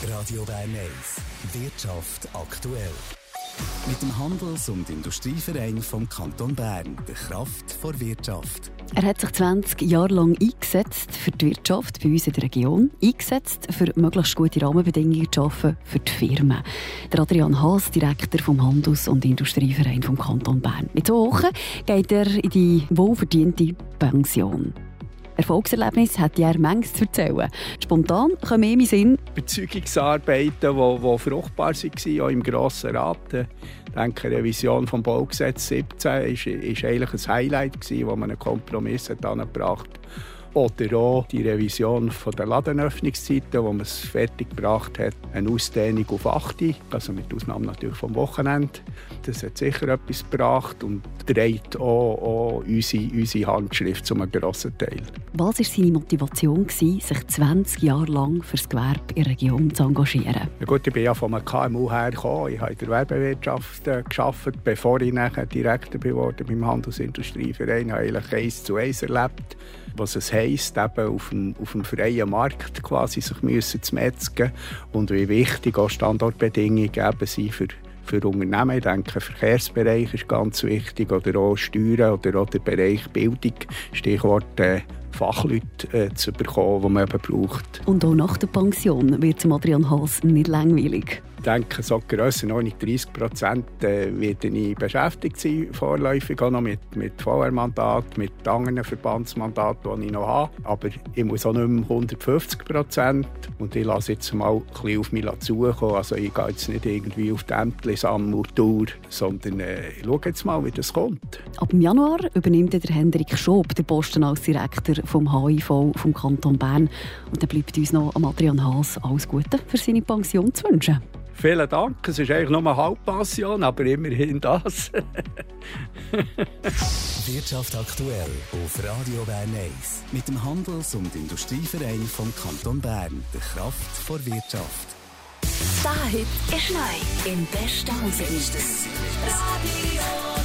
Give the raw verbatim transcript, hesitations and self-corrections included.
Radio Bern eins. Wirtschaft aktuell. Mit dem Handels- und Industrieverein vom Kanton Bern, der Kraft vor Wirtschaft. Er hat sich zwanzig Jahre lang eingesetzt für die Wirtschaft bei uns in der Region, eingesetzt für möglichst gute Rahmenbedingungen zu schaffen für die Firmen. Der Adrian Haas, Direktor vom Handels- und Industrieverein vom Kanton Bern. Mit so Wochen geht er in die wohlverdiente Pension. Erfolgserlebnis hat ja manches zu erzählen. Spontan kommen mir in den Sinn Überzeugungsarbeiten, die, die fruchtbar waren, auch im Grossen Rat. Ich denke, die Revision des Baugesetzes siebzehn war, ist eigentlich ein Highlight, wo man einen Kompromiss angebracht hat. Oder auch die Revision der Ladenöffnungszeiten, wo man es fertiggebracht hat, eine Ausdehnung auf acht, also mit Ausnahme natürlich vom Wochenende. Das hat sicher etwas gebracht und trägt auch, auch unsere, unsere Handschrift zu einem grossen Teil. Was war seine Motivation, sich zwanzig Jahre lang für das Gewerbe in der Region zu engagieren? Ja gut, ich bin ja von einem K M U hergekommen. Ich habe in der Werbewirtschaft äh, gearbeitet, bevor ich nachher Direktor geworden bin beim Handels- und Industrieverein. Ich habe eigentlich eins zu eins erlebt, was es heisst, eben auf dem, auf dem freien Markt quasi sich müssen zu metzgen und wie wichtig auch Standortbedingungen eben sind für Für Unternehmen. Ich denke, der Verkehrsbereich ist ganz wichtig, oder auch Steuern oder auch der Bereich Bildung, Stichwort äh, Fachleute äh, zu bekommen, die man eben braucht. Und auch nach der Pension wird es Adrian Haas nicht langweilig. Ich denke, so grössenordnung dreißig Prozent äh, werde ich beschäftigt sein, vorläufig auch noch mit, mit V R-Mandat, mit anderen Verbandsmandaten, die ich noch habe. Aber ich muss auch nicht mehr hundertfünfzig Prozent und ich lasse jetzt mal ein bisschen auf mich zukommen. Also ich gehe jetzt nicht irgendwie auf die Ämtli-Sammeltour, sondern äh, ich schaue jetzt mal, wie das kommt. Ab Januar übernimmt der Hendrik Schob den Posten als Direktor vom H I V vom Kanton Bern. Und dann bleibt uns noch Adrian Haas alles Gute für seine Pension zu wünschen. Vielen Dank. Es ist eigentlich nur eine Halbpassion, aber immerhin das. Wirtschaft aktuell auf Radio Bern eins. Mit dem Handels- und Industrieverein vom Kanton Bern, der Kraft vor Wirtschaft. Der Hit ist neu im besten Musiklisten. Radio